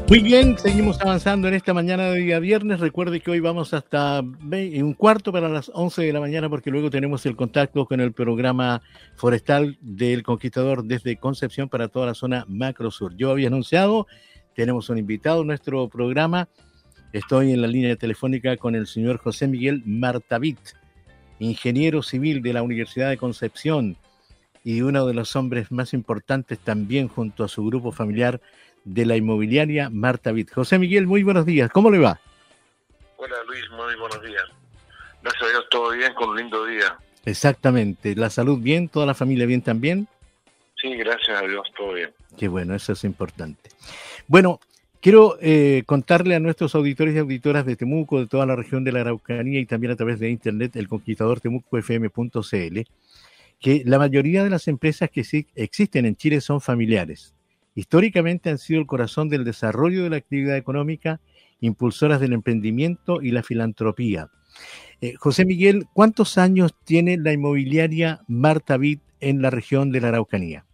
Muy bien, seguimos avanzando en esta mañana de día viernes. Recuerde que hoy vamos hasta un cuarto para las 11 de la mañana porque luego tenemos el contacto con el programa forestal del Conquistador desde Concepción para toda la zona Macro Sur. Yo había anunciado, tenemos un invitado en nuestro programa. Estoy en la línea telefónica con el señor José Miguel Martavit, ingeniero civil de la Universidad de Concepción y uno de los hombres más importantes también junto a su grupo familiar de la inmobiliaria Martavit. José Miguel, muy buenos días. ¿Cómo le va? Hola Luis, muy buenos días. Gracias a Dios, todo bien, con un lindo día. Exactamente. ¿La salud bien? ¿Toda la familia bien también? Sí, gracias a Dios, todo bien. Qué bueno, eso es importante. Bueno, quiero contarle a nuestros auditores y auditoras de Temuco, de toda la región de la Araucanía y también a través de internet, el conquistador temucofm.cl, que la mayoría de las empresas que sí existen en Chile son familiares. Históricamente han sido el corazón del desarrollo de la actividad económica, impulsoras del emprendimiento y la filantropía. José Miguel, ¿cuántos años tiene la inmobiliaria Martavit en la región de la Araucanía?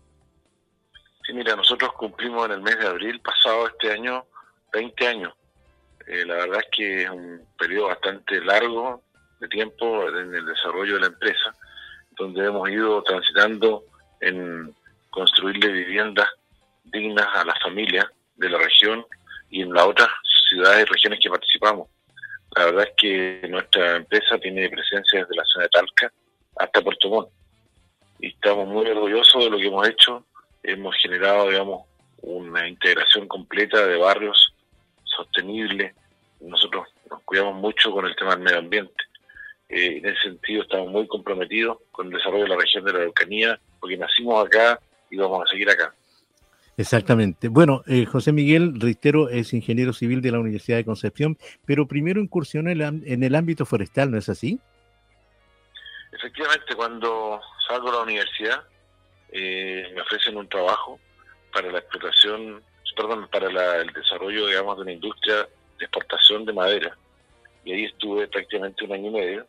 Sí, mira, nosotros cumplimos en el mes de abril pasado este año 20 años. La verdad es que es un periodo bastante largo de tiempo en el desarrollo de la empresa, donde hemos ido transitando en construirle viviendas dignas a las familias de la región y en las otras ciudades y regiones que participamos. La verdad es que nuestra empresa tiene presencia desde la zona de Talca hasta Puerto Montt y estamos muy orgullosos de lo que hemos hecho. Hemos generado, digamos, una integración completa de barrios sostenibles. Nosotros nos cuidamos mucho con el tema del medio ambiente. En ese sentido estamos muy comprometidos con el desarrollo de la región de la Araucanía, porque nacimos acá y vamos a seguir acá. Exactamente. Bueno, José Miguel, reitero, es ingeniero civil de la Universidad de Concepción, pero primero incursionó en el ámbito forestal, ¿no es así? Efectivamente, cuando salgo de la universidad, me ofrecen un trabajo para la explotación, para el desarrollo, digamos, de una industria de exportación de madera. Y ahí estuve prácticamente 1 año y medio.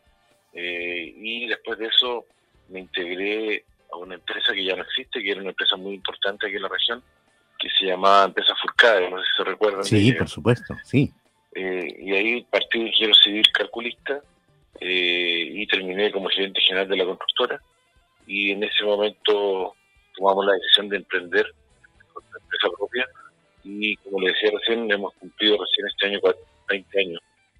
Y después de eso me integré a una empresa que ya no existe, que era una empresa muy importante aquí en la región, que se llamaba Empresa Furcade, no sé si se recuerdan. Sí, por supuesto, sí. Y ahí partí de ingeniero civil calculista y terminé como gerente general de la constructora. Y en ese momento tomamos la decisión de emprender con una empresa propia. Y como le decía recién, hemos cumplido recién este año 20 años.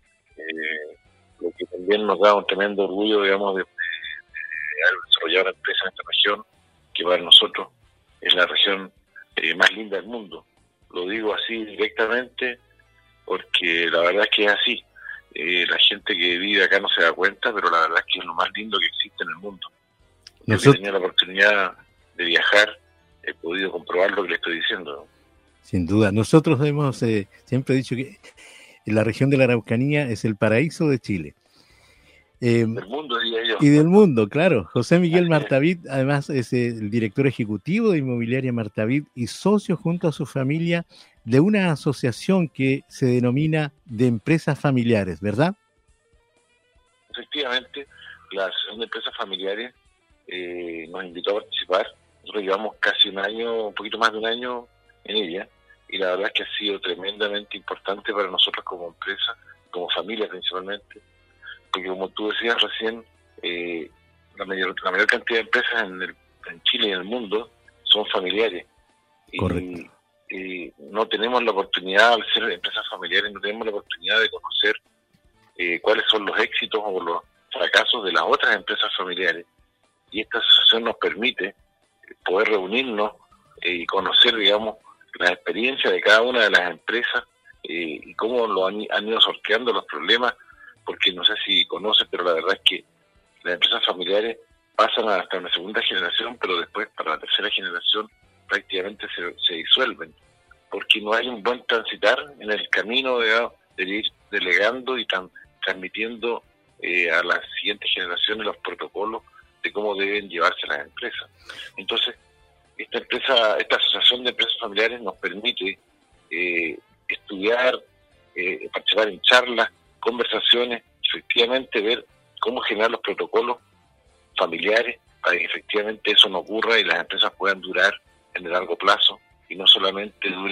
Lo que también nos da un tremendo orgullo, digamos, de haber desarrollado una empresa en esta región, que para nosotros es la región más linda del mundo. Lo digo así directamente porque la verdad es que es así. La gente que vive acá no se da cuenta, pero la verdad es que es lo más lindo que existe en el mundo. Yo que he tenido la oportunidad de viajar, he podido comprobar lo que le estoy diciendo, ¿no? Sin duda. Nosotros hemos siempre dicho que la región de la Araucanía es el paraíso de Chile. Del mundo, diría yo. Y del mundo, claro. José Miguel Martavit, además, es el director ejecutivo de Inmobiliaria Martavit y socio junto a su familia de una asociación que se denomina de empresas familiares, ¿verdad? Efectivamente, la Asociación de Empresas Familiares nos invitó a participar. Nosotros llevamos casi 1 año, un poquito más de 1 año en ella, y la verdad es que ha sido tremendamente importante para nosotros como empresa, como familia principalmente, porque como tú decías recién, la mayor cantidad de empresas en Chile y en el mundo son familiares. Correcto. Y no tenemos la oportunidad, al ser empresas familiares, no tenemos la oportunidad de conocer cuáles son los éxitos o los fracasos de las otras empresas familiares. Y esta asociación nos permite poder reunirnos y conocer, digamos, la experiencia de cada una de las empresas y cómo lo han ido sorteando los problemas, porque no sé si conocen, pero la verdad es que las empresas familiares pasan hasta una segunda generación, pero después para la tercera generación prácticamente se disuelven, porque no hay un buen transitar en el camino de ir delegando y transmitiendo a las siguientes generaciones los protocolos de cómo deben llevarse las empresas. Entonces, esta asociación de empresas familiares nos permite estudiar, participar en charlas, conversaciones, efectivamente ver cómo generar los protocolos familiares para que efectivamente eso no ocurra y las empresas puedan durar en el largo plazo y no solamente duren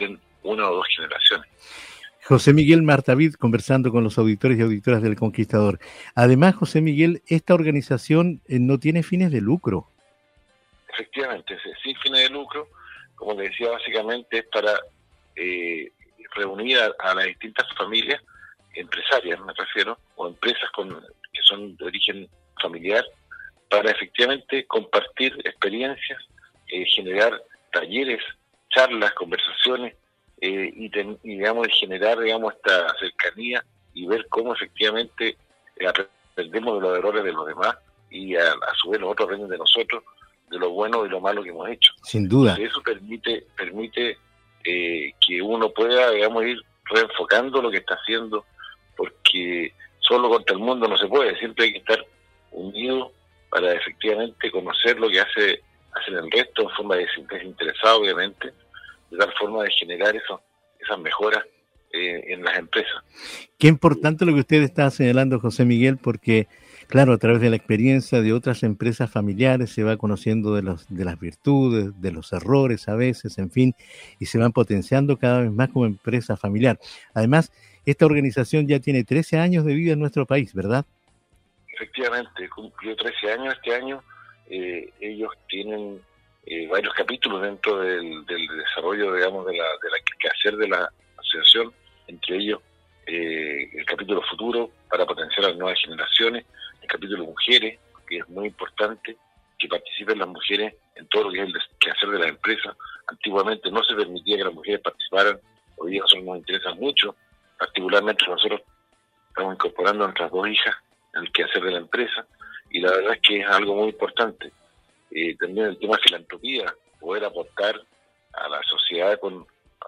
una o dos generaciones. José Miguel Martavid conversando con los auditores y auditoras del Conquistador. Además, José Miguel, esta organización no tiene fines de lucro. Efectivamente, sin fines de lucro, como le decía, básicamente es para reunir a las distintas familias empresarias, me refiero, o empresas que son de origen familiar, para efectivamente compartir experiencias, generar talleres, charlas, conversaciones, y digamos, generar, digamos, esta cercanía y ver cómo efectivamente aprendemos de los errores de los demás y a su vez los otros aprenden de nosotros, de lo bueno y lo malo que hemos hecho. Sin duda. Entonces, eso permite que uno pueda, digamos, ir reenfocando lo que está haciendo, porque solo contra el mundo no se puede, siempre hay que estar unido para efectivamente conocer lo que hacen el resto en forma desinteresada, obviamente, de tal forma de generar esas mejoras en las empresas. Qué importante lo que usted está señalando, José Miguel, porque, claro, a través de la experiencia de otras empresas familiares se va conociendo de las virtudes, de los errores a veces, en fin, y se van potenciando cada vez más como empresa familiar. Además, esta organización ya tiene 13 años de vida en nuestro país, ¿verdad? Efectivamente, cumplió 13 años este año. Ellos tienen varios capítulos dentro del desarrollo, digamos, de la quehacer de la asociación, entre ellos el capítulo futuro para potenciar a las nuevas generaciones, el capítulo mujeres, que es muy importante que participen las mujeres en todo lo que es el quehacer de las empresas. Antiguamente no se permitía que las mujeres participaran, hoy día eso nos interesa mucho, particularmente nosotros estamos incorporando a nuestras dos hijas en el quehacer de la empresa, y la verdad es que es algo muy importante. También el tema de filantropía, poder aportar a la sociedad con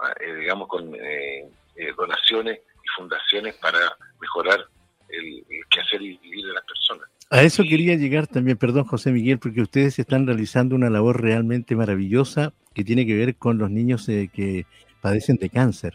donaciones y fundaciones para mejorar el quehacer y vivir de las personas. A eso quería llegar también, perdón, José Miguel, porque ustedes están realizando una labor realmente maravillosa que tiene que ver con los niños que padecen de cáncer.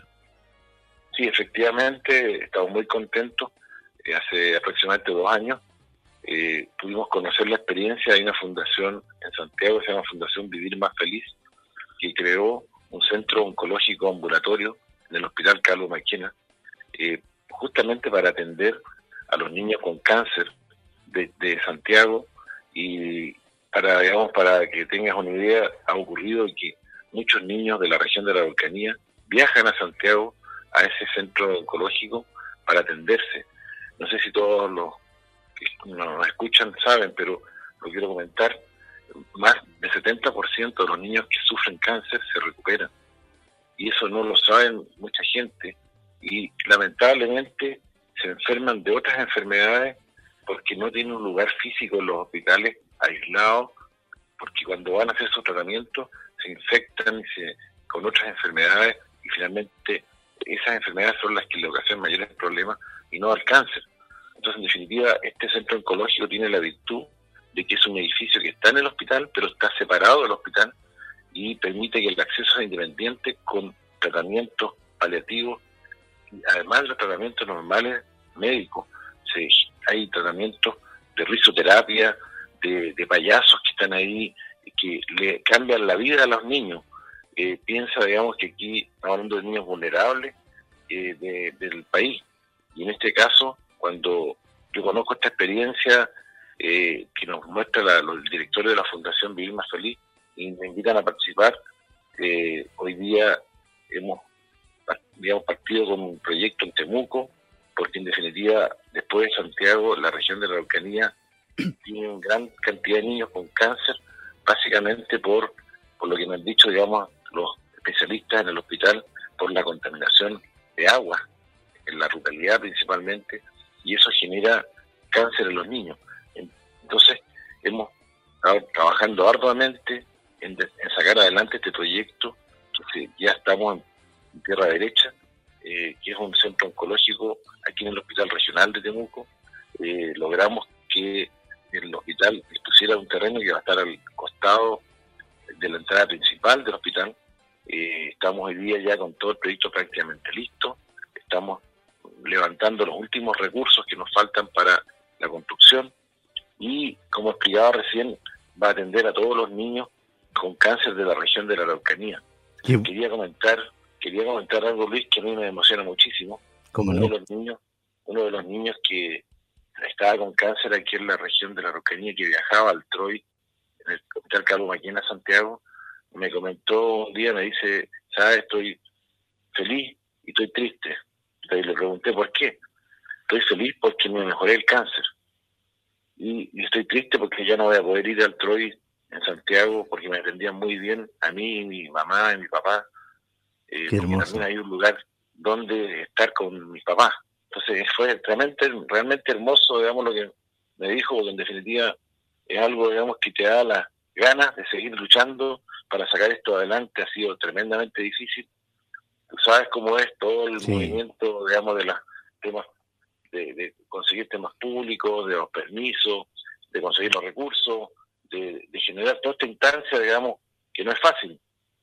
Sí, efectivamente, estamos muy contentos. Hace aproximadamente 2 años pudimos conocer la experiencia. Hay una fundación en Santiago que se llama Fundación Vivir Más Feliz, que creó un centro oncológico ambulatorio en el Hospital Carlos Maquena, justamente para atender a los niños con cáncer de Santiago. Y para que tengas una idea, ha ocurrido que muchos niños de la región de la Araucanía viajan a Santiago, a ese centro oncológico, para atenderse. No sé si todos los que nos escuchan saben, pero lo quiero comentar. Más del 70% de los niños que sufren cáncer se recuperan. Y eso no lo saben mucha gente. Y lamentablemente se enferman de otras enfermedades porque no tienen un lugar físico en los hospitales aislados, porque cuando van a hacer su tratamiento se infectan con otras enfermedades, y finalmente esas enfermedades son las que le ocasionan mayores problemas y no al cáncer. Entonces, en definitiva, este centro oncológico tiene la virtud de que es un edificio que está en el hospital, pero está separado del hospital, y permite que el acceso sea independiente con tratamientos paliativos, y además de los tratamientos normales médicos. Hay tratamientos de risoterapia, de payasos que están ahí, que le cambian la vida a los niños. Piensa, digamos, que aquí estamos hablando de niños vulnerables del país, y en este caso, cuando yo conozco esta experiencia que nos muestra el directorio de la Fundación Vivir Más Feliz y me invitan a participar, hoy día hemos partido con un proyecto en Temuco, porque en definitiva, después de Santiago, la región de la Araucanía tiene una gran cantidad de niños con cáncer, básicamente por lo que me han dicho, digamos, los especialistas en el hospital, por la contaminación de agua, en la ruralidad principalmente, y eso genera cáncer en los niños. Entonces, hemos estado trabajando arduamente en sacar adelante este proyecto, que ya estamos en tierra derecha, que es un centro oncológico aquí en el Hospital Regional de Temuco. Logramos que el hospital dispusiera un terreno que va a estar al costado de la entrada principal del hospital. Estamos hoy día ya con todo el proyecto prácticamente listo. Estamos levantando los últimos recursos que nos faltan para la construcción, y como explicaba recién, va a atender a todos los niños con cáncer de la región de la Araucanía. Quería comentar quería comentar algo, Luis, que a mí me emociona muchísimo. ¿Cómo Uno no? de los niños que estaba con cáncer aquí en la región de la Araucanía, que viajaba al Troy, en el Hospital Carlos Maquena, Santiago, me comentó un día, me dice, ¿sabes? Estoy feliz y estoy triste. Entonces le pregunté por qué. Estoy feliz porque me mejoré el cáncer. Y estoy triste porque ya no voy a poder ir al Troy en Santiago porque me atendían muy bien a mí, mi mamá y mi papá, Qué porque también hermoso. hay un lugar donde estar con mi papá. Entonces fue realmente hermoso, digamos, lo que me dijo, porque en definitiva es algo, digamos, que te da las ganas de seguir luchando para sacar esto adelante. Ha sido tremendamente difícil. Tú sabes cómo es todo el Sí, movimiento, digamos, de los temas, de conseguir temas públicos, de los permisos, de conseguir los recursos, de generar toda esta instancia, digamos, que no es fácil.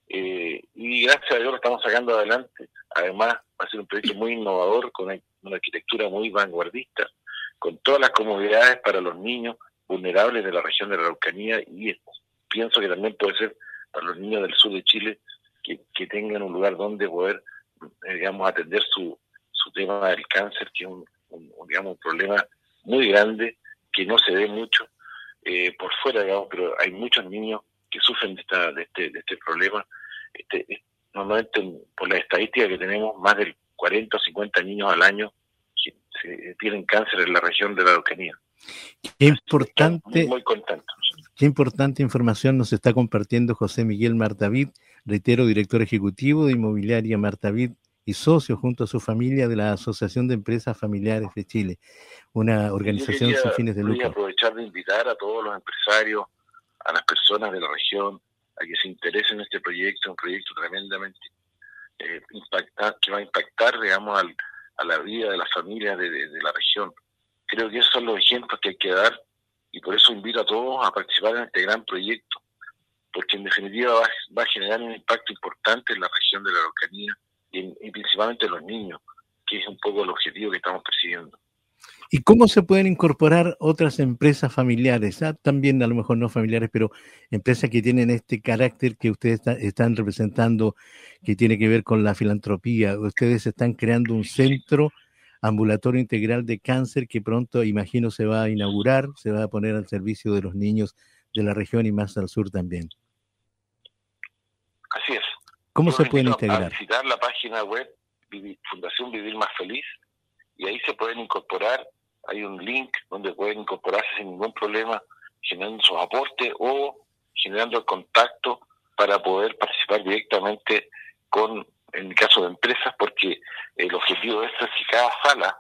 Y gracias a Dios lo estamos sacando adelante. Además, va a ser un proyecto muy innovador, con una arquitectura muy vanguardista, con todas las comodidades para los niños vulnerables de la región de la Araucanía, y pienso que también puede ser para los niños del sur de Chile, que tengan un lugar donde poder, digamos, atender su tema del cáncer, que es digamos, un problema muy grande, que no se ve mucho por fuera, digamos, pero hay muchos niños que sufren de este problema. Normalmente, por la estadística que tenemos, más del 40 o 50 niños al año que tienen cáncer en la región de la Araucanía. qué Así que estamos muy, importante, muy contentos. qué importante información nos está compartiendo José Miguel Martavid, reitero, director ejecutivo de Inmobiliaria Martavid y socio junto a su familia de la Asociación de Empresas Familiares de Chile, una Y yo organización quería, sin fines de Luis, lucro. aprovechar de invitar a todos los empresarios, a las personas de la región, a que se interesen en este proyecto, un proyecto tremendamente que va a impactar, digamos, a la vida de las familias de la región. Creo que esos son los ejemplos que hay que dar, y por eso invito a todos a participar en este gran proyecto, porque en definitiva va a generar un impacto importante en la región de la Araucanía y principalmente en los niños, que es un poco el objetivo que estamos persiguiendo. ¿Y cómo se pueden incorporar otras empresas familiares? También a lo mejor no familiares, pero empresas que tienen este carácter que ustedes están representando, que tiene que ver con la filantropía. Ustedes están creando un centro ambulatorio integral de cáncer que pronto, imagino, se va a inaugurar, se va a poner al servicio de los niños de la región y más al sur también. Así es. ¿Cómo Yo los se pueden invito a integrar? visitar la página web Fundación Vivir Más Feliz, y ahí se pueden incorporar. Hay un link donde pueden incorporarse sin ningún problema, generando sus aportes o generando el contacto para poder participar directamente en el caso de empresas, porque el objetivo de esto es que cada sala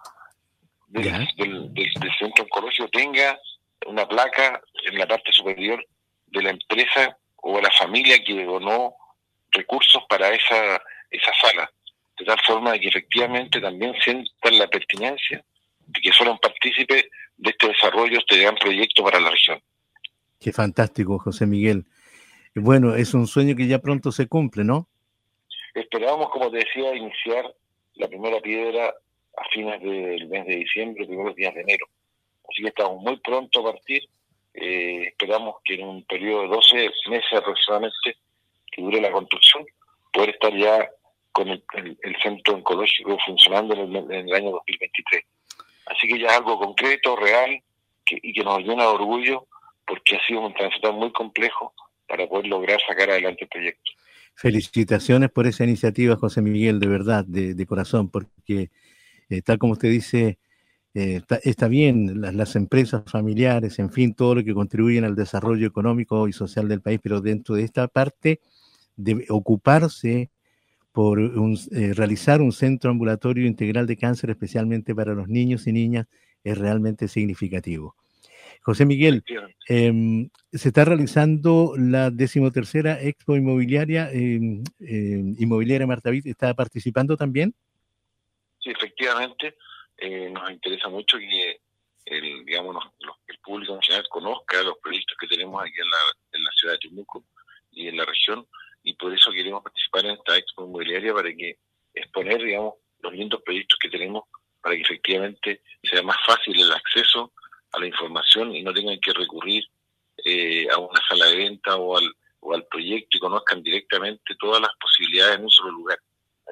del centro oncológico tenga una placa en la parte superior de la empresa o la familia que donó recursos para esa sala, de tal forma de que efectivamente también sientan la pertinencia de que fueron partícipes de este desarrollo, este gran proyecto para la región. Qué fantástico, José Miguel. Bueno, es un sueño que ya pronto se cumple, ¿no? Esperábamos, como te decía, iniciar la primera piedra a fines del mes de diciembre, primeros días de enero. Así que estamos muy pronto a partir. Esperamos que en un periodo de 12 meses aproximadamente, que dure la construcción, poder estar ya con el centro oncológico funcionando en el año 2023. Así que ya es algo concreto, real, y que nos llena de orgullo, porque ha sido un transitar muy complejo para poder lograr sacar adelante el proyecto. Felicitaciones por esa iniciativa, José Miguel, de verdad, de corazón, porque tal como usted dice, está bien las empresas familiares, en fin, todo lo que contribuyen al desarrollo económico y social del país, pero dentro de esta parte de ocuparse por realizar un centro ambulatorio integral de cáncer, especialmente para los niños y niñas, es realmente significativo. José Miguel, se está realizando la 13ª Expo Inmobiliaria, Inmobiliaria Martavid, ¿está participando también? Sí, efectivamente, nos interesa mucho que digamos, el público en general conozca los proyectos que tenemos aquí en la ciudad de Temuco y en la región, y por eso queremos participar en esta Expo Inmobiliaria para que exponer, digamos, los lindos proyectos que tenemos, para que efectivamente sea más fácil el acceso a la información y no tengan que recurrir a una sala de venta o al proyecto, y conozcan directamente todas las posibilidades en un solo lugar.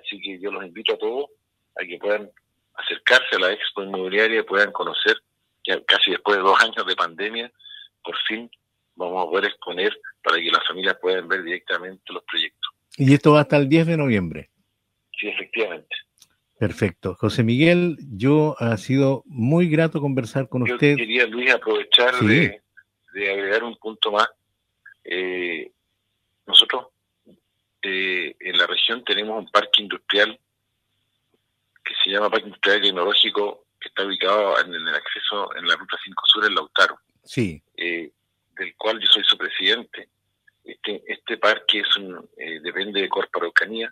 Así que yo los invito a todos a que puedan acercarse a la Expo Inmobiliaria y puedan conocer, ya casi después de 2 años de pandemia, por fin vamos a poder exponer para que las familias puedan ver directamente los proyectos. Y esto va hasta el 10 de noviembre. Sí, efectivamente. Perfecto. José Miguel, ha sido muy grato conversar con usted. Yo quería, Luis, aprovechar de agregar un punto más. Nosotros en la región tenemos un parque industrial que se llama Parque Industrial Tecnológico, que está ubicado en el acceso en la Ruta 5 Sur en Lautaro. Sí. Del cual yo soy su presidente. Este parque depende de Corpo Araucanía.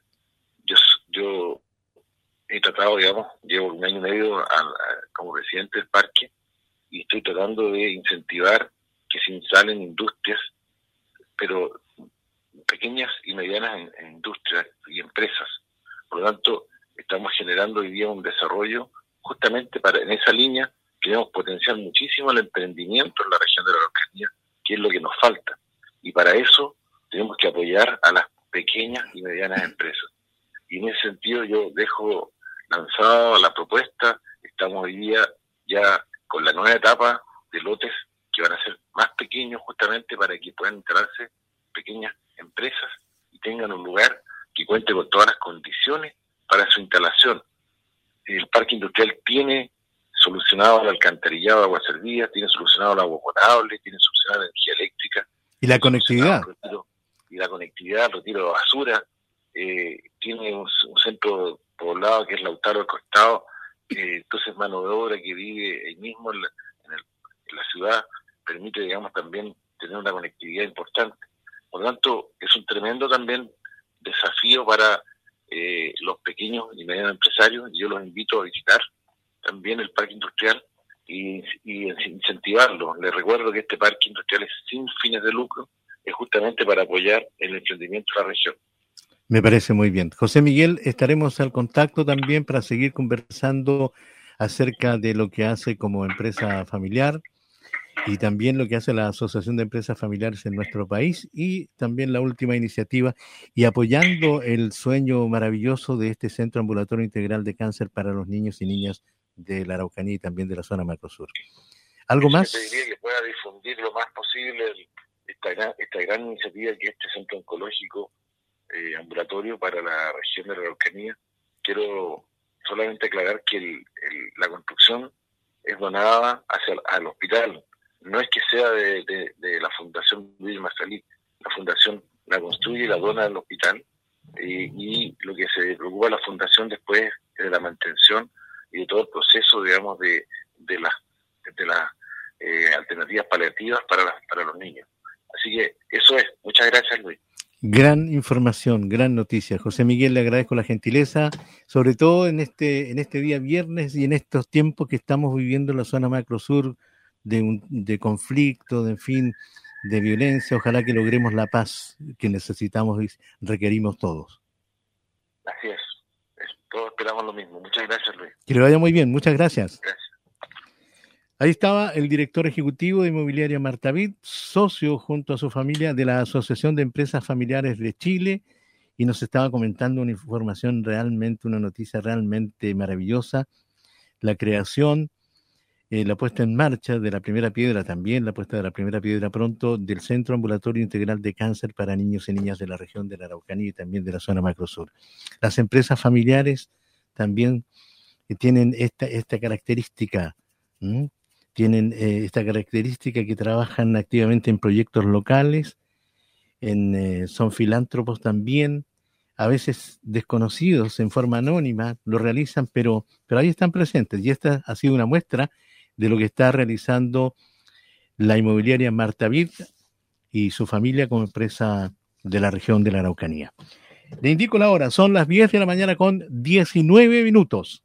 Yo he tratado, llevo 1 año y medio como presidente del parque y estoy tratando de incentivar que se instalen industrias, pero pequeñas y medianas en industrias y empresas. Por lo tanto, estamos generando hoy día un desarrollo justamente en esa línea. Queremos potenciar muchísimo el emprendimiento en la región de la Araucanía, que es lo que nos falta. Y para eso tenemos que apoyar a las pequeñas y medianas empresas. Y en ese sentido yo dejo lanzada la propuesta. Estamos hoy día ya con la nueva etapa de lotes que van a ser más pequeños, justamente para que puedan instalarse pequeñas empresas y tengan un lugar que cuente con todas las condiciones para su instalación. El parque industrial tiene solucionado el alcantarillado de agua servida, tiene solucionado el agua potable, tiene solucionado la energía eléctrica. Y la conectividad. El retiro de basura. Tiene un centro poblado que es Lautaro al costado. Entonces mano de obra que vive ahí mismo en la ciudad permite, digamos, también tener una conectividad importante. Por lo tanto, es un tremendo también desafío para los pequeños y medianos empresarios. Yo los invito a visitar también el parque industrial y incentivarlo. Les recuerdo que este parque industrial es sin fines de lucro, es justamente para apoyar el emprendimiento de la región. Me parece muy bien. José Miguel, estaremos al contacto también para seguir conversando acerca de lo que hace como empresa familiar y también lo que hace la Asociación de Empresas Familiares en nuestro país y también la última iniciativa y apoyando el sueño maravilloso de este Centro Ambulatorio Integral de Cáncer para los niños y niñas de la Araucanía y también de la zona macrosur. ¿Algo más? Yo te diría que pueda difundir lo más posible esta gran iniciativa que es este centro oncológico ambulatorio para la región de la Araucanía. Quiero solamente aclarar que la construcción es donada al hospital. No es que sea de la Fundación Luis Marsalí. La fundación la construye y la dona al hospital y lo que se preocupa la fundación después es de la mantención y de todo el proceso, digamos, de las alternativas paliativas para los niños. Así que eso es. Muchas gracias, Luis. Gran información, gran noticia. José Miguel, le agradezco la gentileza, sobre todo en este día viernes y en estos tiempos que estamos viviendo en la zona macrosur de conflicto, de violencia. Ojalá que logremos la paz que necesitamos y requerimos todos. Así es. Todos esperamos lo mismo. Muchas gracias, Luis. Que le vaya muy bien. Muchas gracias. Gracias. Ahí estaba el director ejecutivo de Inmobiliaria Martavid, socio junto a su familia de la Asociación de Empresas Familiares de Chile, y nos estaba comentando una información realmente, una noticia realmente maravillosa, la creación, la puesta en marcha de la primera piedra también, la puesta de la primera piedra pronto del Centro Ambulatorio Integral de Cáncer para niños y niñas de la región de la Araucanía y también de la zona macrosur. Las empresas familiares también tienen esta característica, tienen esta característica que trabajan activamente en proyectos locales, son filántropos también, a veces desconocidos en forma anónima, lo realizan, pero ahí están presentes. Y esta ha sido una muestra de lo que está realizando la inmobiliaria Martavid y su familia como empresa de la región de la Araucanía. Le indico la hora, son las 10 de la mañana con 19 minutos.